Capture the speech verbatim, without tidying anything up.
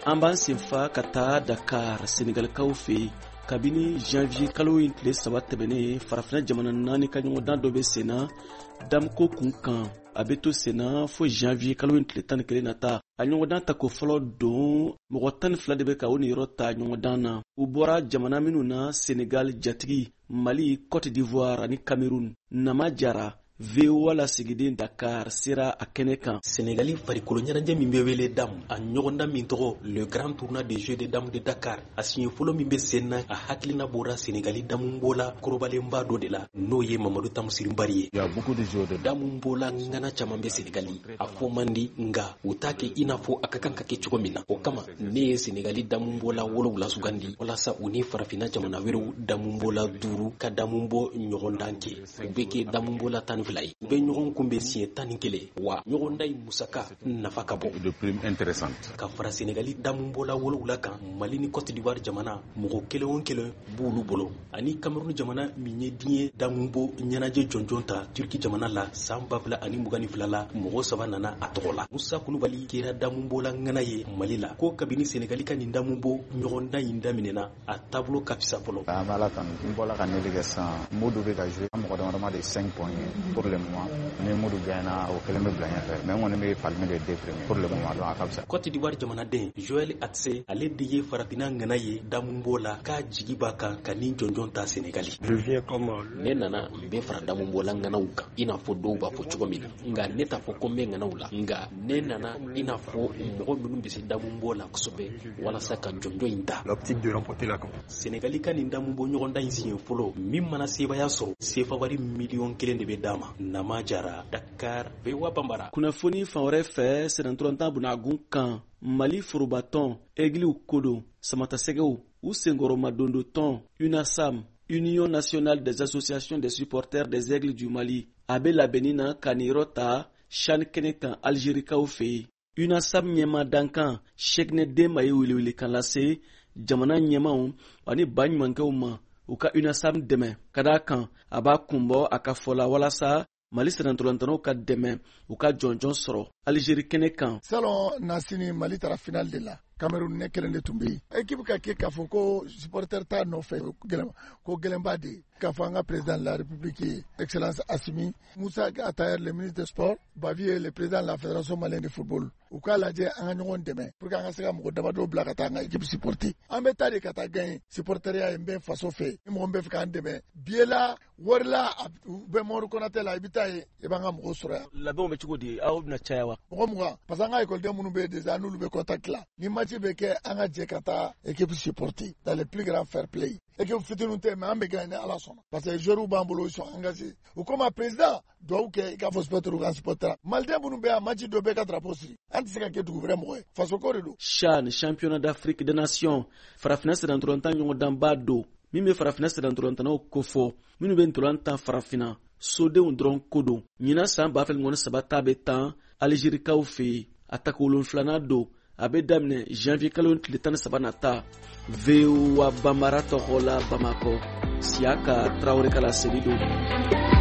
an b'an senfa ka taa Dakar Senegalikaw fɛ kabini janvier kalo in tile saba tɛmɛnen farafina jamana naani ka ɲɔgɔndan dɔ bɛ senna damko kun kan a bɛ to senna fo janvier kalo in tile tan ni kelen na ta a ɲɔgɔndan tako fɔlɔ don mɔgɔ tan ni fila de bɛ ka o niyɔrɔ ta ɲɔgɔndan na u bɔra jamana minnu na Senegal jatigi Mali Côte d'Ivoire ani Cameroun Nama Jara V O A lasigiden Dakar sera a kɛnɛ kan. Sénégali farikolo ɲɛnajɛ min bɛ wele D A M a ɲɔgɔndan min tɔgɔ le grand tournoi des jeux de D A M de Dakar a siɲɛ fɔlɔ min bɛ sen na a hakilina bɔra Sénégali damu bɔla kɔrɔbalenba dɔ de la n'o ye Mamadou Tamsir Bari ye. Il y a beaucoup de joueurs de damu bɔla ŋana caman bɛ Sénégali a fɔ man di nka u t'a kɛ i n'a fɔ a ka kan ka kɛ cogo min na o kama ne ye Sénégali damu bɔla wolowula sugandi walasa u ni farafina jamana wɛrɛw damu bɔla duuru ka damu bɔ ɲɔgɔndan kɛ u bɛ kɛ damu bɔla tan fila ye u bɛ ɲɔgɔn kunbɛn siɲɛ tan ni kelen wa ɲɔgɔndan in musaka nafa ka bon de prime intéressante ka fara Sénégali damu bɔla wolowula kan Mali ni Côte d'Ivoire jamana mɔgɔ kelen o kelen b'olu bolo ani Cameroun jamana min ye diɲɛ damu bɔ ɲɛnajɛ jɔnjɔn ta Turki jamana la san ba fila ani mugan ni fila la mɔgɔ saba nana a tɔgɔ la Musa Kulubali kɛra damu bɔla ŋana ye Mali la ko kabini Sénégali ka nin damu bɔ ɲɔgɔndan in daminɛna a taabolo ka fisa fɔlɔ an bɛ Ala tanu n bɔla ka neli kɛ sisan Modou bɛ ka jouer an mɔgɔ damadama de cinq points pour le moment ni Modou gagna o kelen bɛ bila ɲɛfɛ mais n kɔni bɛ palmer les deux premiers pour le moment donc a ka fisa. Côte d'Ivoire jamanaden Joël Atse ale de ye farafina ŋana ye damu bɔ la k'a jigi b'a kan ka nin jɔnjɔn ta Sénégali. Je viens comme ne nana n bɛ fara damu bɔ la ŋanaw kan i n'a fɔ dɔw b'a fɔ cogo min na nka ne t'a fɔ ko n bɛ ŋanaw la nka ne nana i n'a fɔ mɔgɔ minnu bɛ se damu bɔ la kosɛbɛ walasa ka jɔnjɔn in ta. L'optique de remporter la coupe. Sénégali ka nin damu bɔ ɲɔgɔndan in siɲɛ fɔlɔ min mana sebaya sɔrɔ sefawari miliyɔn kelen de bɛ d'a ma. Nama Jara, Dakar, V O A Bambara. Kunnafoni fan wɛrɛ fɛ sɛnɛntɔrɔntan bunagun kan Mali forobatɔn Egliw Kodo Samatasɛgɛw u senkɔrɔmadondo tɔn UNASAM Union nationale des associations des supporters des aigles du Mali a bɛ labɛnni na ka niyɔrɔ ta CHAN kɛnɛ kan Algérikaw fɛ yen. UNASAM ɲɛma dankan Cheikh Demba ye welewelekan lase jamana ɲɛmaw ani baɲumankɛw ma u ka UNASAM dɛmɛ ka d'a kan a b'a kunbɔ a ka fɔ la walasa Mali sɛnɛntɔrɔntanaw ka dɛmɛ u ka jɔnjɔn sɔrɔ Algérie kɛnɛ kan. Salon nasini Mali taara final de la. Cameroun ne kelen de tun bɛ yen. Équipe ka kɛ k'a fɔ ko supporter t'a nɔfɛ ko gɛlɛnba de k'a fɔ an ka président de la République ye excellence Assimi Moussa Atayer le ministre des sports Bavi ye le président de la fédération malienne de football u k'a lajɛ an ka ɲɔgɔn dɛmɛ pour que an ka se ka mɔgɔ damadɔ bila ka taa an ka équipe supporter an bɛ taa de ka taa gagner supporteria ye n bɛ faso fɛ ni mɔgɔ min bɛ fɛ k'an dɛmɛ billet la wari la u bɛ Mori Konate la i bɛ taa ye i b'an ka mɔgɔw sɔrɔ yan. Labɛnw bɛ cogo di aw bɛna caya wa. mɔgɔ mugan parce que an ka école minnu bɛ yen déjà n'olu bɛ contact la ni match bɛ kɛ an ka jɛ ka taa équipe supporter dans le plus grand fair play. Équipe fitininw tɛ mais an bɛ gagner Ala sɔnna parce que joueurs b'an bolo ils sont engagés u comme président duwawu kɛ i k'a fɔ supporter u ka supporter maliden minnu bɛ yan match dɔ bɛ ka drapeau siri an tɛ se ka kɛ dugu wɛrɛ mɔgɔ ye faso ko de don. CHAN championnat d'Afrique des nations farafina sɛnɛntɔrɔntan ɲɔgɔndanba don min bɛ farafina sɛnɛntɔrɔntanaw kofɔ minnu bɛ ntolantan farafina sodenw dɔrɔn ko don ɲinan san ba fila ni saba ta bɛ tan Algérikaw fɛ yen a tako wolonfilanan don a bɛ daminɛ janvier kalo tile tan ni saba nata. V O A Bambara tɔgɔ la Bamakɔ Siaka Traoré ka laseli don.